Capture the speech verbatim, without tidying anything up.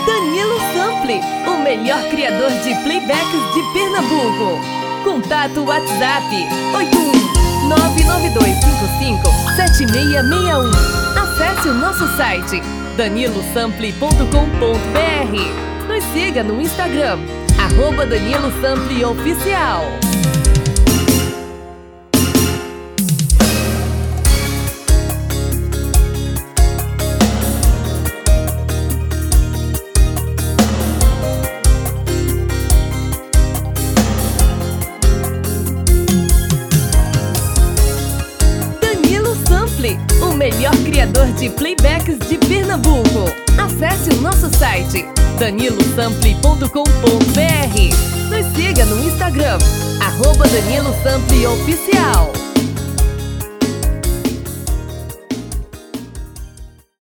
Danilo Sample, o melhor criador de playbacks de Pernambuco. Contato WhatsApp oito um nove nove dois cinco cinco sete seis seis um. Acesse o nosso site danilo sample ponto com ponto br. Nos siga no Instagram, arroba Danilo Sample Oficial. O melhor criador de playbacks de Pernambuco. Acesse o nosso site danilo sample ponto com ponto br. Nos siga no Instagram, arroba Danilo Sample Oficial.